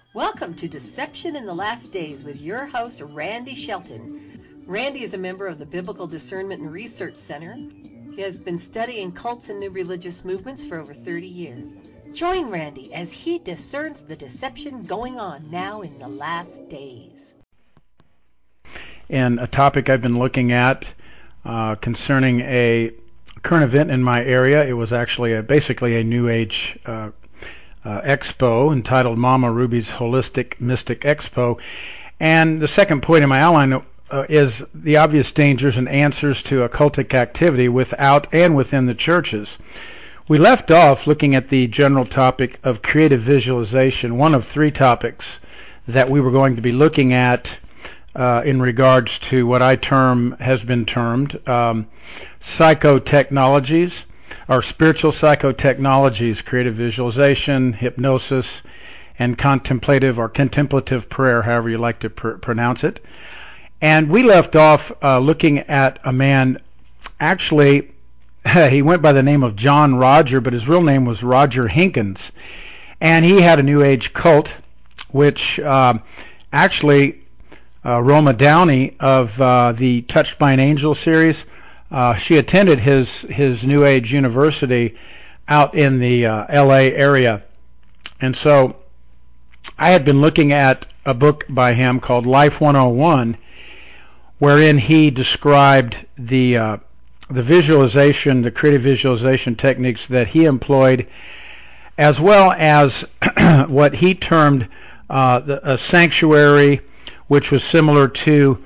Welcome to Deception in the Last Days with your host, Randy Shelton. Randy is a member of the Biblical Discernment and Research Center. He has been studying cults and new religious movements for over 30 years. Join Randy as he discerns the deception going on now in the last days. And a topic I've been looking at concerning a current event in my area. It was actually basically a New Age expo entitled Mama Ruby's Holistic Mystic Expo. And the second point in my outline is the obvious dangers and answers to occultic activity without and within the churches. We left off looking at the general topic of creative visualization, one of three topics that we were going to be looking at in regards to what has been termed psychotechnologies, or spiritual psychotechnologies, creative visualization, hypnosis, and contemplative prayer, however you like to pronounce it. And we left off looking at a man, actually, he went by the name of John Roger, but his real name was Roger Hinkins. And he had a New Age cult, which actually Roma Downey of the Touched by an Angel series, she attended his New Age university out in the LA area. And so I had been looking at a book by him called Life 101, wherein he described the visualization, the creative visualization techniques that he employed, as well as what he termed a sanctuary, which was similar to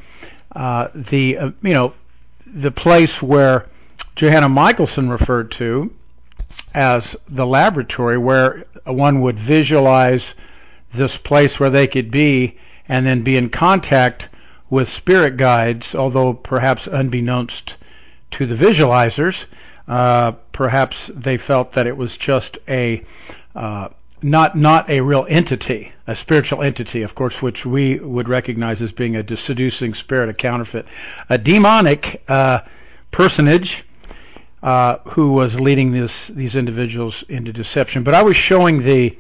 the place where Johanna Michelson referred to as the laboratory, where one would visualize this place where they could be and then be in contact with spirit guides, although perhaps unbeknownst to the visualizers, perhaps they felt that it was just a not a real entity, a spiritual entity, of course, which we would recognize as being a seducing spirit, a counterfeit, a demonic personage who was leading these individuals into deception. But I was showing the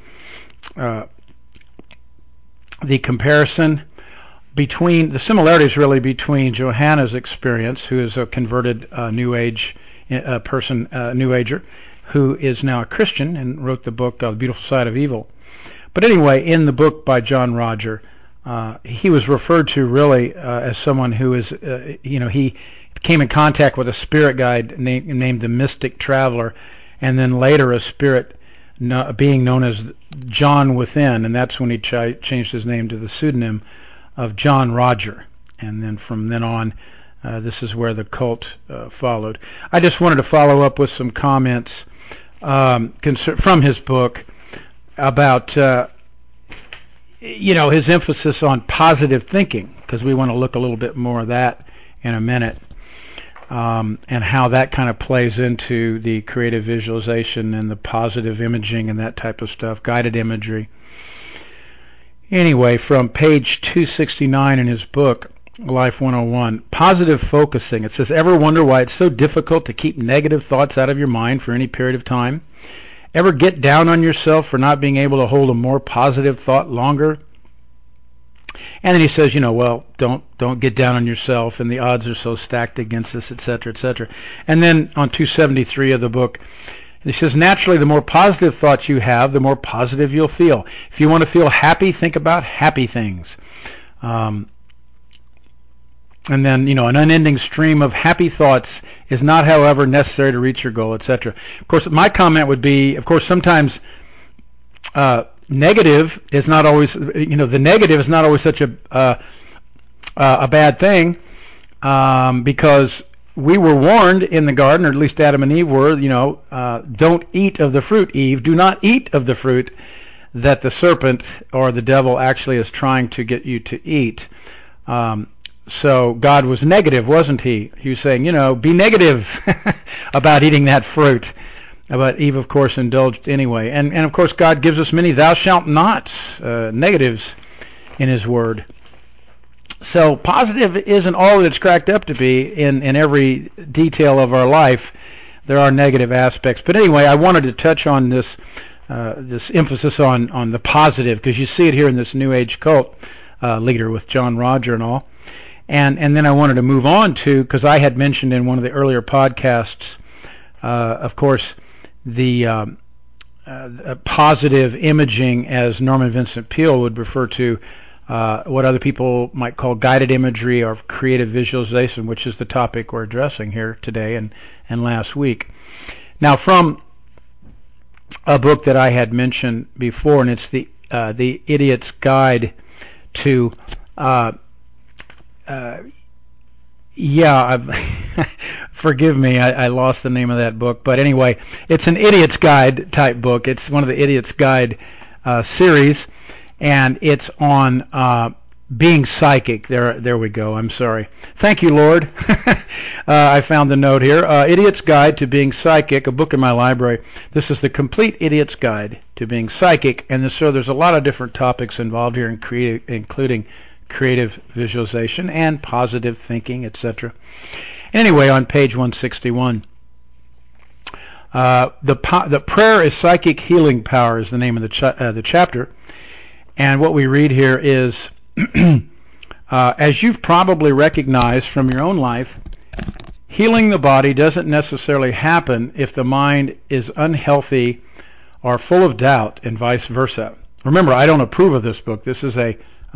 comparison between the similarities really between Johanna's experience, who is a converted New Age person, New Ager, who is now a Christian and wrote the book The Beautiful Side of Evil. But anyway, in the book by John Roger, he was referred to really as someone who is, he came in contact with a spirit guide named the Mystic Traveler, and then later a spirit being known as John Within, and that's when he changed his name to the pseudonym of John Roger. And then from then on, this is where the cult followed. I just wanted to follow up with some comments from his book about his emphasis on positive thinking, because we want to look a little bit more of that in a minute, and how that kind of plays into the creative visualization and the positive imaging and that type of stuff, guided imagery. Anyway, from page 269 in his book, Life 101, positive focusing. It says, ever wonder why it's so difficult to keep negative thoughts out of your mind for any period of time? Ever get down on yourself for not being able to hold a more positive thought longer? And then he says, don't get down on yourself, and the odds are so stacked against us, etc., etc. And then on 273 of the book, he says, naturally, the more positive thoughts you have, the more positive you'll feel. If you want to feel happy, think about happy things. And then, an unending stream of happy thoughts is not, however, necessary to reach your goal, etc. Of course, my comment would be, of course, sometimes negative is not always, the negative is not always such a bad thing, because we were warned in the garden, or at least Adam and Eve were, don't eat of the fruit, Eve. Do not eat of the fruit that the serpent or the devil actually is trying to get you to eat. So God was negative, wasn't he? He was saying, be negative about eating that fruit. But Eve, of course, indulged anyway. And of course, God gives us many thou shalt nots, negatives in his word. So positive isn't all that it's cracked up to be in every detail of our life. There are negative aspects. But anyway, I wanted to touch on this this emphasis on the positive, because you see it here in this New Age cult leader with John Roger and all. And then I wanted to move on to, because I had mentioned in one of the earlier podcasts, of course, the positive imaging, as Norman Vincent Peale would refer to what other people might call guided imagery or creative visualization, which is the topic we're addressing here today and last week. Now, from a book that I had mentioned before, and it's the Idiot's Guide to forgive me, I lost the name of that book, but anyway, it's an Idiot's Guide type book. It's one of the Idiot's Guide series, and it's on being psychic. There we go. I'm sorry. Thank you, Lord. I found the note here. Idiot's Guide to Being Psychic, a book in my library. This is the complete Idiot's Guide to Being Psychic, and so there's a lot of different topics involved here, including creative visualization and positive thinking, etc. Anyway, on page 161, the prayer is psychic healing power is the name of the chapter, and what we read here is, as you've probably recognized from your own life, healing the body doesn't necessarily happen if the mind is unhealthy or full of doubt, and vice versa. Remember, I don't approve of this book. This is a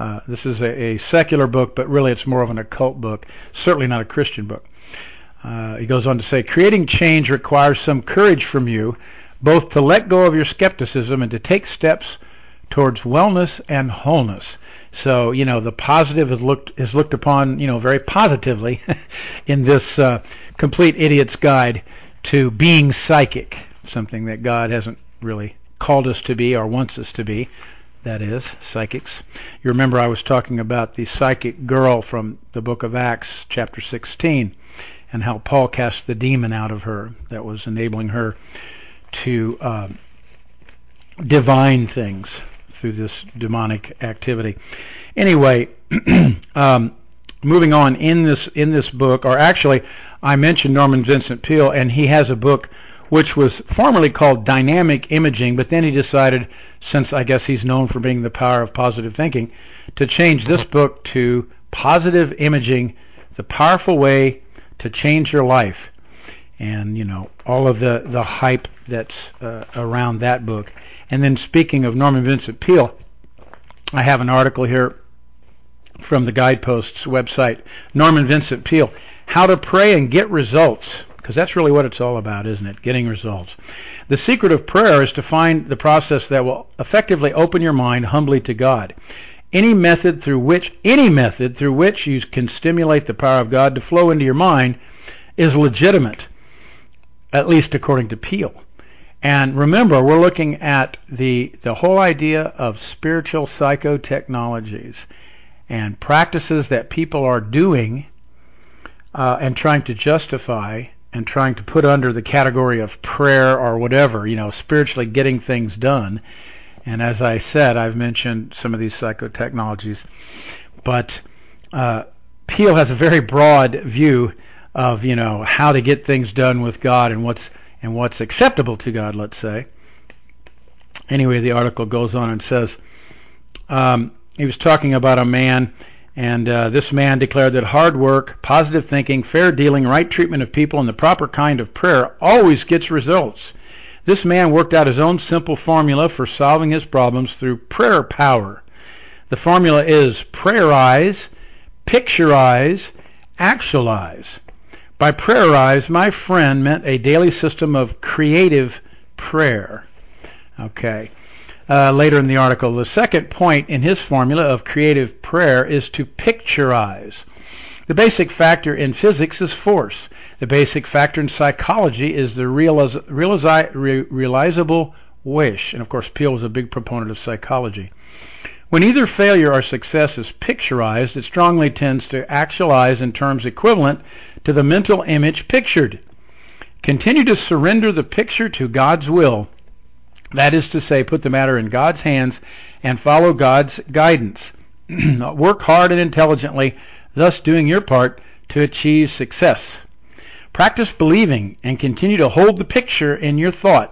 secular book, but really it's more of an occult book, certainly not a Christian book. He goes on to say, creating change requires some courage from you, both to let go of your skepticism and to take steps towards wellness and wholeness. So, the positive is looked upon, very positively in this complete Idiot's Guide to Being Psychic, something that God hasn't really called us to be or wants us to be. That is, psychics. You remember I was talking about the psychic girl from the book of Acts, chapter 16, and how Paul cast the demon out of her that was enabling her to divine things through this demonic activity. Anyway, moving on in this book, or actually, I mentioned Norman Vincent Peale, and he has a book which was formerly called Dynamic Imaging, but then he decided, since I guess he's known for being the power of positive thinking, to change this book to Positive Imaging, the Powerful Way to Change Your Life. And, all of the hype that's around that book. And then speaking of Norman Vincent Peale, I have an article here from the Guideposts website, Norman Vincent Peale, How to Pray and Get Results. Because that's really what it's all about, isn't it? Getting results. The secret of prayer is to find the process that will effectively open your mind humbly to God. Any method through which you can stimulate the power of God to flow into your mind is legitimate, at least according to Peale. And remember, we're looking at the whole idea of spiritual psychotechnologies and practices that people are doing and trying to justify and trying to put under the category of prayer or whatever, spiritually getting things done. And as I said, I've mentioned some of these psychotechnologies, but Peale has a very broad view of, how to get things done with God and what's acceptable to God, let's say. Anyway, the article goes on and says, he was talking about a man, and this man declared that hard work, positive thinking, fair dealing, right treatment of people, and the proper kind of prayer always gets results. This man worked out his own simple formula for solving his problems through prayer power. The formula is prayerize, picturize, actualize. By prayerize, my friend meant a daily system of creative prayer. Okay. Later in the article, the second point in his formula of creative prayer is to picturize. The basic factor in physics is force. The basic factor in psychology is the realizable wish. And of course, Peale was a big proponent of psychology. When either failure or success is picturized, it strongly tends to actualize in terms equivalent to the mental image pictured. Continue to surrender the picture to God's will. That is to say, put the matter in God's hands and follow God's guidance. Work hard and intelligently, thus doing your part to achieve success. Practice believing and continue to hold the picture in your thoughts.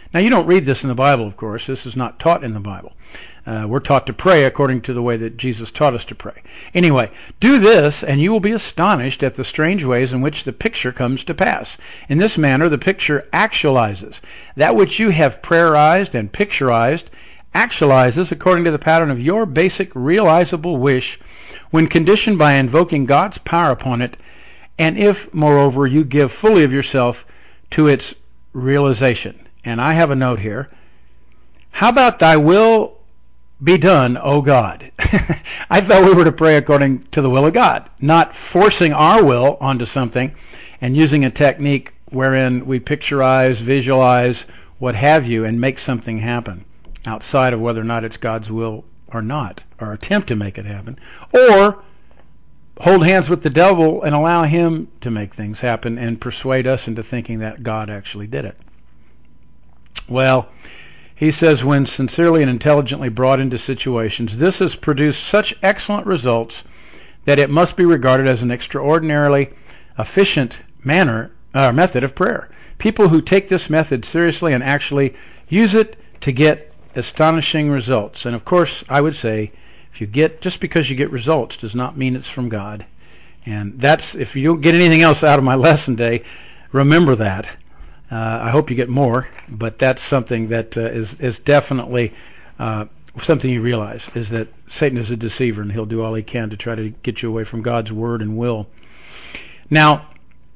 Now, you don't read this in the Bible, of course. This is not taught in the Bible. We're taught to pray according to the way that Jesus taught us to pray. Anyway, do this, and you will be astonished at the strange ways in which the picture comes to pass. In this manner, the picture actualizes. That which you have prayerized and picturized actualizes according to the pattern of your basic realizable wish when conditioned by invoking God's power upon it, and if, moreover, you give fully of yourself to its realization. And I have a note here. How about thy will be done, O God? I thought we were to pray according to the will of God, not forcing our will onto something and using a technique wherein we picturize, visualize, what have you, and make something happen outside of whether or not it's God's will or not, or attempt to make it happen, or hold hands with the devil and allow him to make things happen and persuade us into thinking that God actually did it. Well, he says, when sincerely and intelligently brought into situations, this has produced such excellent results that it must be regarded as an extraordinarily efficient method of prayer. People who take this method seriously and actually use it to get astonishing results. And of course, I would say, just because you get results does not mean it's from God. And that's, if you don't get anything else out of my lesson day, remember that. I hope you get more, but that's something that is definitely something you realize, is that Satan is a deceiver, and he'll do all he can to try to get you away from God's word and will. Now,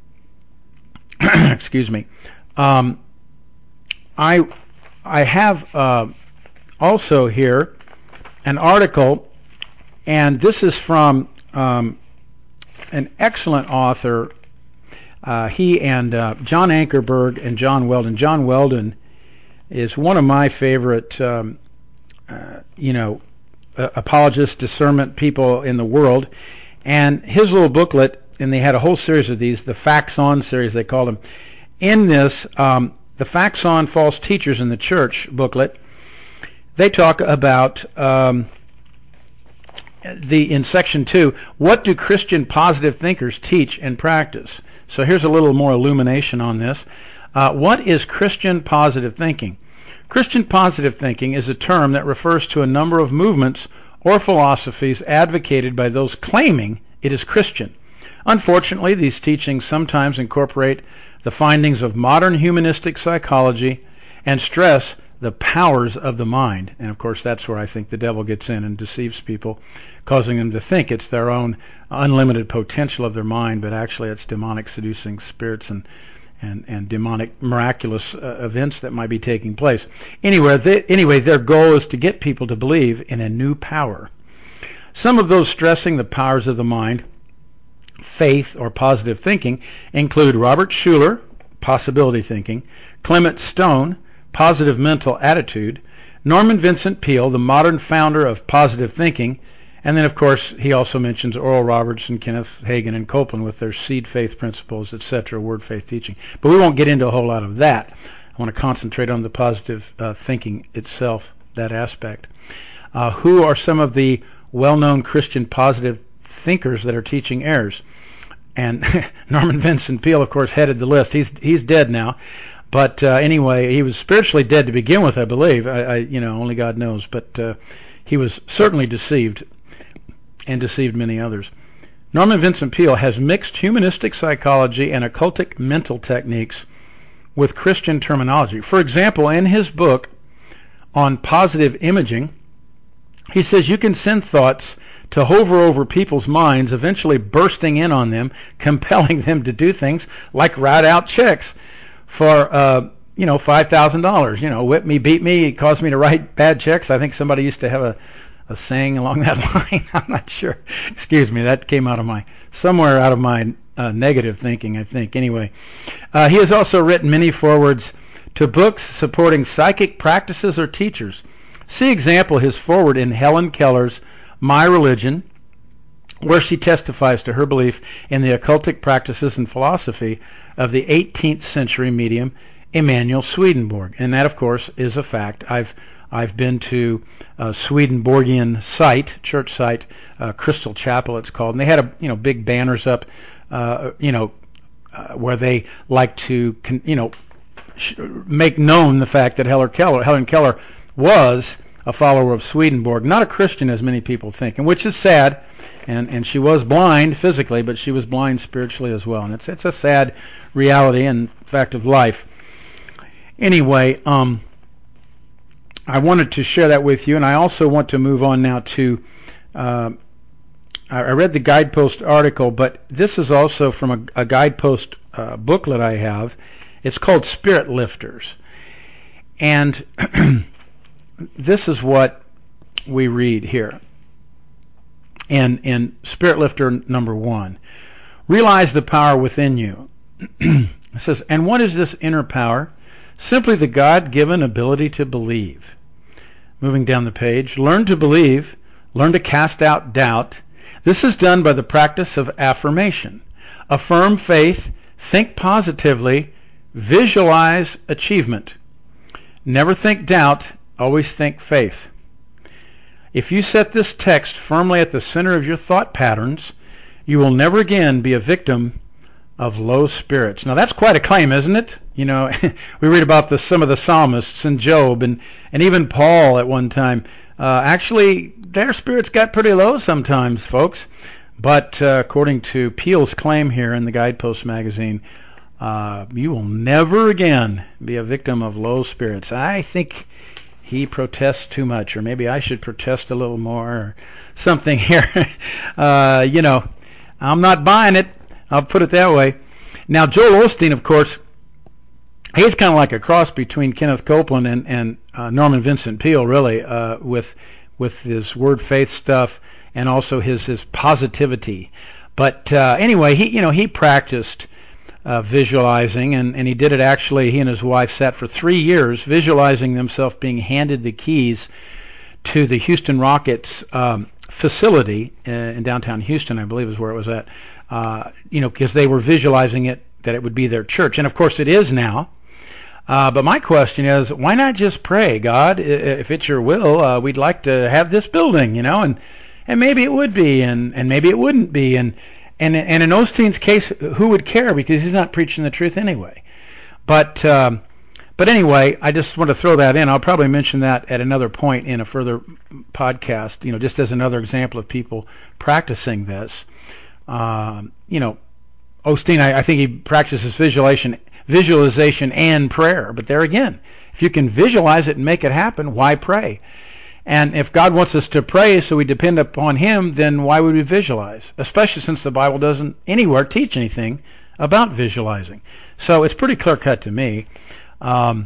excuse me, I have also here an article, and this is from an excellent author. He and John Ankerberg and John Weldon. John Weldon is one of my favorite, apologist, discernment people in the world. And his little booklet, and they had a whole series of these, the Facts On series, they called them. In this, the Facts On False Teachers in the Church booklet, they talk about in section 2, what do Christian positive thinkers teach and practice? So here's a little more illumination on this. What is Christian positive thinking? Christian positive thinking is a term that refers to a number of movements or philosophies advocated by those claiming it is Christian. Unfortunately, these teachings sometimes incorporate the findings of modern humanistic psychology and stress the powers of the mind. And of course, that's where I think the devil gets in and deceives people, causing them to think it's their own unlimited potential of their mind, but actually it's demonic seducing spirits and demonic miraculous events that might be taking place. Anyway, their goal is to get people to believe in a new power. Some of those stressing the powers of the mind, faith, or positive thinking include Robert Schuller, possibility thinking, Clement Stone, positive mental attitude, Norman Vincent Peale, the modern founder of positive thinking, and then, of course, he also mentions Oral Roberts and Kenneth Hagin and Copeland with their seed faith principles, etc., word faith teaching. But we won't get into a whole lot of that. I want to concentrate on the positive thinking itself, that aspect. Who are some of the well-known Christian positive thinkers that are teaching errors? And Norman Vincent Peale, of course, headed the list. He's dead now. But anyway, he was spiritually dead to begin with, I believe. Only God knows. But he was certainly deceived and deceived many others. Norman Vincent Peale has mixed humanistic psychology and occultic mental techniques with Christian terminology. For example, in his book on positive imaging, he says you can send thoughts to hover over people's minds, eventually bursting in on them, compelling them to do things like write out checks for $5,000. Whip me, beat me, cause me to write bad checks. I think somebody used to have a saying along that line. I'm not sure. Excuse me, that came somewhere out of my negative thinking, I think. Anyway, he has also written many forewords to books supporting psychic practices or teachers. See example his foreword in Helen Keller's My Religion, where she testifies to her belief in the occultic practices and philosophy of the 18th century medium Emanuel Swedenborg. And that, of course, is a fact. I've been to Swedenborgian church site, Crystal Chapel it's called, and they had big banners up, where they like to, make known the fact that Helen Keller was a follower of Swedenborg, not a Christian as many people think, and which is sad. And she was blind physically, but she was blind spiritually as well. And it's a sad reality and fact of life. Anyway, I wanted to share that with you, and I also want to move on now to, I read the Guidepost article, but this is also from a Guidepost booklet I have. It's called Spirit Lifters. And this is what we read here in Spirit Lifter number 1. Realize the power within you. It says, and what is this inner power? Simply the God-given ability to believe. Moving down the page, learn to believe, learn to cast out doubt. This is done by the practice of affirmation. Affirm faith, think positively, visualize achievement. Never think doubt, always think faith. If you set this text firmly at the center of your thought patterns, you will never again be a victim of low spirits. Now that's quite a claim, isn't it? You know, we read about some of the psalmists and Job and even Paul at one time. Actually, their spirits got pretty low sometimes, folks. But according to Peel's claim here in the Guidepost magazine, you will never again be a victim of low spirits. I think he protests too much, or maybe I should protest a little more, or something here. You know, I'm not buying it. I'll put it that way. Now, Joel Osteen, of course, he's kind of like a cross between Kenneth Copeland and Norman Vincent Peale, really, with his word faith stuff and also his positivity. But anyway, he practiced visualizing, and he did it actually. He and his wife sat for 3 years visualizing themselves being handed the keys to the Houston Rockets facility in downtown Houston, I believe is where it was at. Because they were visualizing it, that it would be their church. And of course it is now. But my question is, why not just pray, God, if it's your will, we'd like to have this building, and maybe it would be, and maybe it wouldn't be. And in Osteen's case, who would care, because he's not preaching the truth anyway. But anyway, I just want to throw that in. I'll probably mention that at another point in a further podcast, just as another example of people practicing this. Osteen, I think he practices visualization and prayer. But there again, if you can visualize it and make it happen, why pray? And if God wants us to pray so we depend upon Him, then why would we visualize? Especially since the Bible doesn't anywhere teach anything about visualizing. So it's pretty clear cut to me. Now,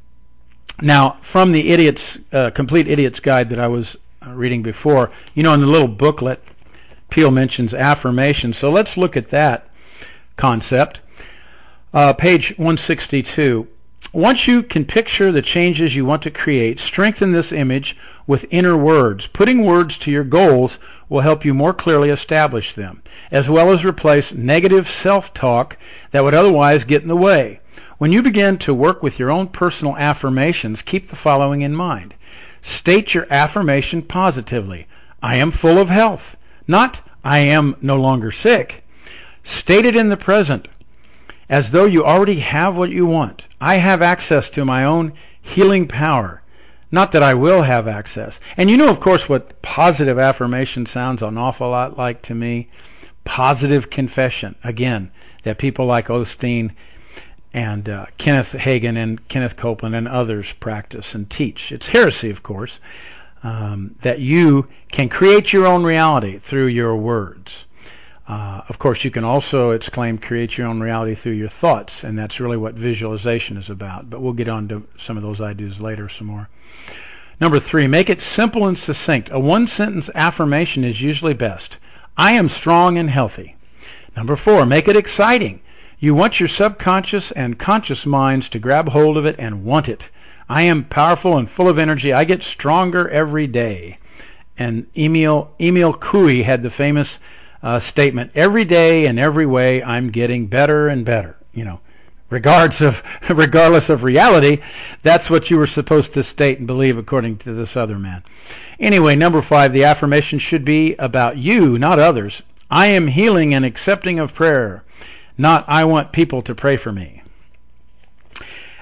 from the Complete Idiot's Guide that I was reading before, in the little booklet, Peale mentions affirmation. So let's look at that concept. Page 162. Once you can picture the changes you want to create, strengthen this image with inner words. Putting words to your goals will help you more clearly establish them, as well as replace negative self-talk that would otherwise get in the way. When you begin to work with your own personal affirmations, keep the following in mind. State your affirmation positively. I am full of health. Not, I am no longer sick. State it in the present, as though you already have what you want. I have access to my own healing power. Not that I will have access. And of course, what positive affirmation sounds an awful lot like to me. Positive confession. Again, that people like Osteen and Kenneth Hagin and Kenneth Copeland and others practice and teach. It's heresy, of course. That you can create your own reality through your words. Of course, you can also, it's claimed, create your own reality through your thoughts, and that's really what visualization is about. But we'll get on to some of those ideas later some more. Number 3, make it simple and succinct. A one-sentence affirmation is usually best. I am strong and healthy. Number 4, make it exciting. You want your subconscious and conscious minds to grab hold of it and want it. I am powerful and full of energy. I get stronger every day. And Emil Coué had the famous statement, every day in every way I'm getting better and better. Regardless of reality, that's what you were supposed to state and believe according to this other man. Anyway, number 5, the affirmation should be about you, not others. I am healing and accepting of prayer, not I want people to pray for me.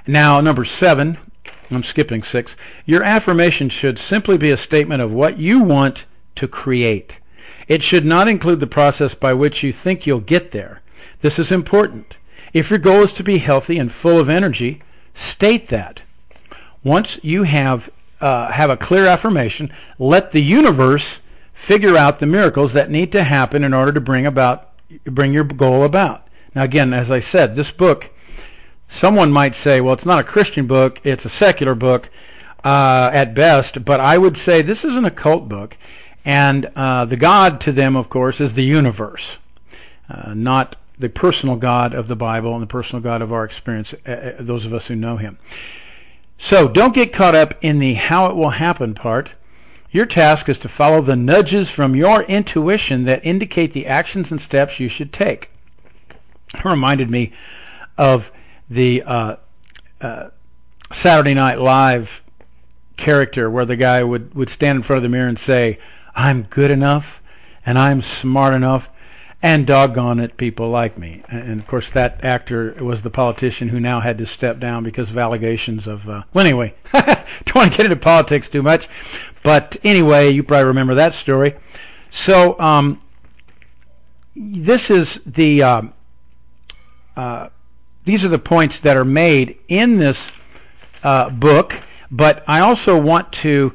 Now, number 7, I'm skipping 6. Your affirmation should simply be a statement of what you want to create. It should not include the process by which you think you'll get there. This is important. If your goal is to be healthy and full of energy, state that. Once you have a clear affirmation, let the universe figure out the miracles that need to happen in order to bring your goal about. Now again, as I said, this book, someone might say, well, it's not a Christian book, it's a secular book at best, but I would say this is an occult book, and the God to them, of course, is the universe, not the personal God of the Bible and the personal God of our experience, those of us who know him. So don't get caught up in the how it will happen part. Your task is to follow the nudges from your intuition that indicate the actions and steps you should take. It reminded me of the Saturday Night Live character where the guy would stand in front of the mirror and say, I'm good enough and I'm smart enough and doggone it, people like me. And of course that actor was the politician who now had to step down because of allegations of, well anyway, don't want to get into politics too much, but anyway, you probably remember that story. So this is the these are the points that are made in this book, but I also want to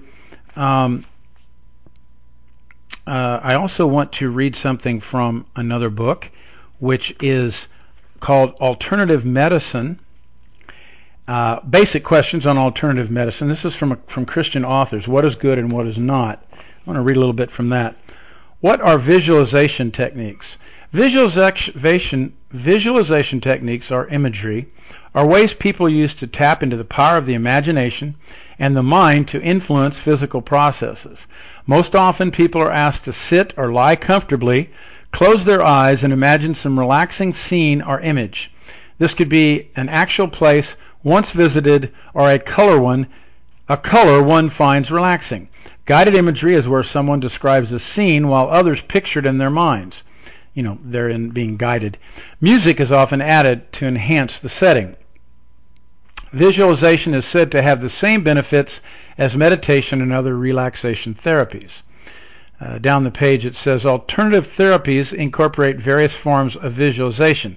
read something from another book, which is called Alternative Medicine. Basic questions on alternative medicine. This is from Christian authors. What is good and what is not? I want to read a little bit from that. What are visualization techniques? Visualization techniques are imagery, are ways people use to tap into the power of the imagination and the mind to influence physical processes. Most often people are asked to sit or lie comfortably, close their eyes, and imagine some relaxing scene or image. This could be an actual place once visited or a color one finds relaxing. Guided imagery is where someone describes a scene while others picture it in their minds. They're in being guided. Music is often added to enhance the setting. Visualization is said to have the same benefits as meditation and other relaxation therapies. Down the page it says alternative therapies incorporate various forms of visualization.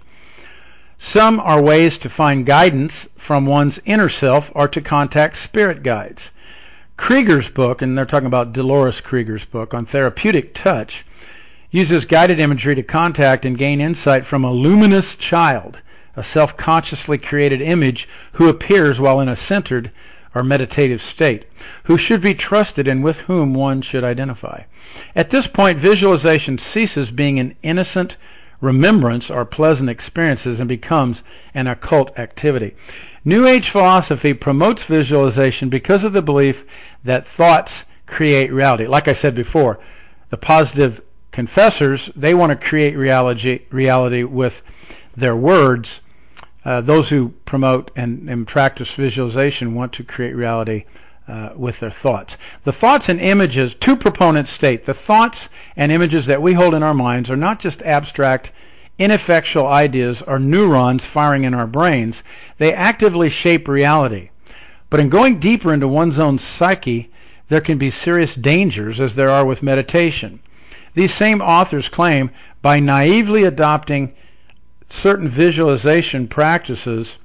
Some are ways to find guidance from one's inner self or to contact spirit guides. Krieger's book, and they're talking about Dolores Krieger's book on therapeutic touch, uses guided imagery to contact and gain insight from a luminous child, a self-consciously created image who appears while in a centered or meditative state, who should be trusted and with whom one should identify. At this point, visualization ceases being an innocent remembrance or pleasant experiences and becomes an occult activity. New Age philosophy promotes visualization because of the belief that thoughts create reality. Like I said before, the positive confessors, they want to create reality with their words. Those who promote and practice visualization want to create reality with their thoughts. The thoughts and images, two proponents state, the thoughts and images that we hold in our minds are not just abstract, ineffectual ideas or neurons firing in our brains. They actively shape reality. But in going deeper into one's own psyche, there can be serious dangers, as there are with meditation. These same authors claim by naively adopting certain visualization practices,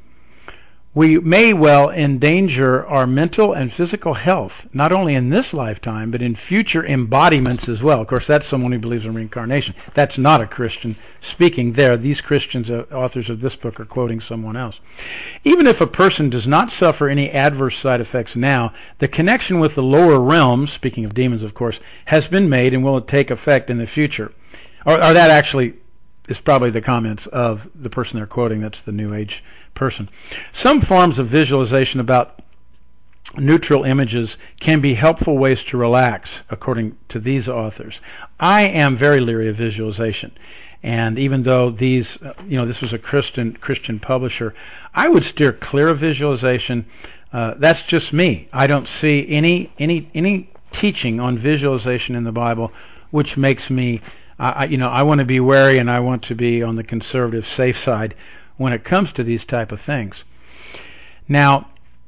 we may well endanger our mental and physical health, not only in this lifetime, but in future embodiments as well. Of course, that's someone who believes in reincarnation. That's not a Christian speaking there. These Christians, authors of this book, are quoting someone else. Even if a person does not suffer any adverse side effects now, the connection with the lower realms, speaking of demons, of course, has been made and will take effect in the future. Or that actually is probably the comments of the person they're quoting. That's the New Age person. Some forms of visualization about neutral images can be helpful ways to relax, according to these authors. I am very leery of visualization, and even though these, this was a Christian publisher, I would steer clear of visualization. That's just me. I don't see any teaching on visualization in the Bible which makes me I want to be wary, and I want to be on the conservative safe side when it comes to these type of things. Now,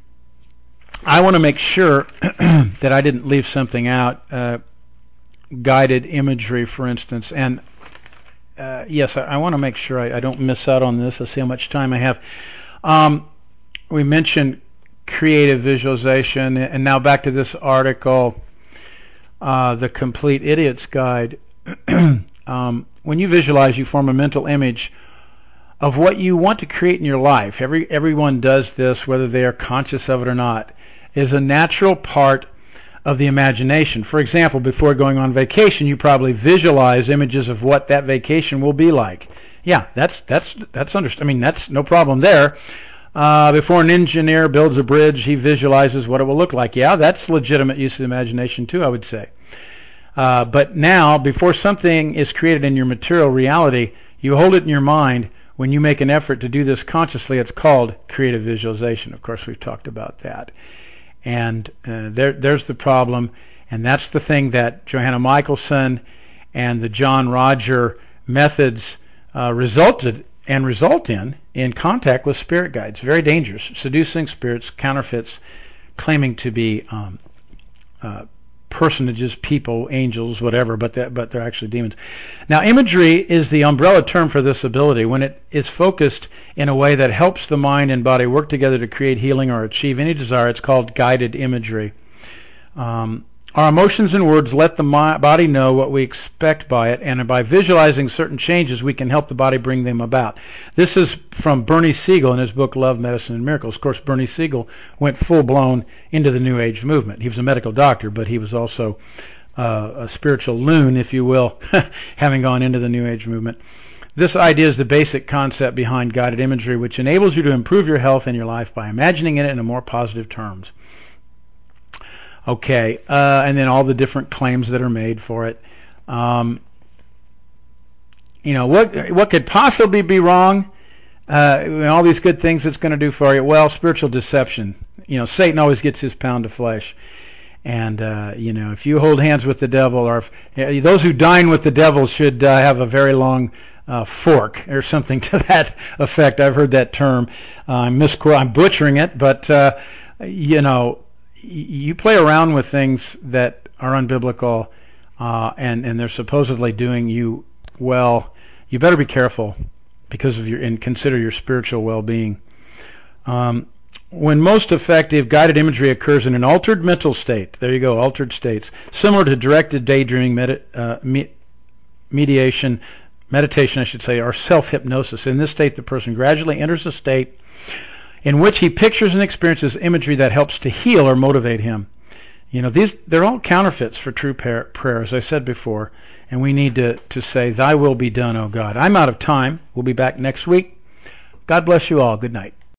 I want to make sure that I didn't leave something out. Guided imagery, for instance, and yes, I want to make sure I don't miss out on this. Let's see how much time I have. We mentioned creative visualization, and now back to this article, The Complete Idiot's Guide. When you visualize, you form a mental image of what you want to create in your life. Everyone does this, whether they are conscious of it or not. It is a natural part of the imagination. For example, before going on vacation, you probably visualize images of what that vacation will be like. Yeah, that's I mean, that's no problem there. Before an engineer builds a bridge, he visualizes what it will look like. Yeah, that's legitimate use of the imagination too, I would say. But now, before something is created in your material reality, you hold it in your mind. When you make an effort to do this consciously, it's called creative visualization. Of course, we've talked about that. And there's the problem, and that's the thing that Johanna Michelson and the John Roger methods result in contact with spirit guides. Very dangerous, seducing spirits, counterfeits, claiming to be personages, people, angels, whatever, but they're actually demons. Now, imagery is the umbrella term for this ability. When it is focused in a way that helps the mind and body work together to create healing or achieve any desire, it's called guided imagery. Our emotions and words let the body know what we expect by it, and by visualizing certain changes, we can help the body bring them about. This is from Bernie Siegel in his book, Love, Medicine, and Miracles. Of course, Bernie Siegel went full-blown into the New Age movement. He was a medical doctor, but he was also a spiritual loon, if you will, having gone into the New Age movement. This idea is the basic concept behind guided imagery, which enables you to improve your health and your life by imagining it in a more positive terms. Okay, and then all the different claims that are made for it. What could possibly be wrong? All these good things it's going to do for you. Well, spiritual deception. Satan always gets his pound of flesh. And if you hold hands with the devil, or those who dine with the devil should have a very long fork or something to that effect. I've heard that term. I'm butchering it, but you play around with things that are unbiblical, and they're supposedly doing you well. You better be careful because of and consider your spiritual well-being. When most effective, guided imagery occurs in an altered mental state. There you go, altered states, similar to directed daydreaming, meditation, or self-hypnosis. In this state, the person gradually enters a state in which he pictures and experiences imagery that helps to heal or motivate him. They're all counterfeits for true prayer, as I said before, and we need to say, Thy will be done, O God. I'm out of time. We'll be back next week. God bless you all. Good night.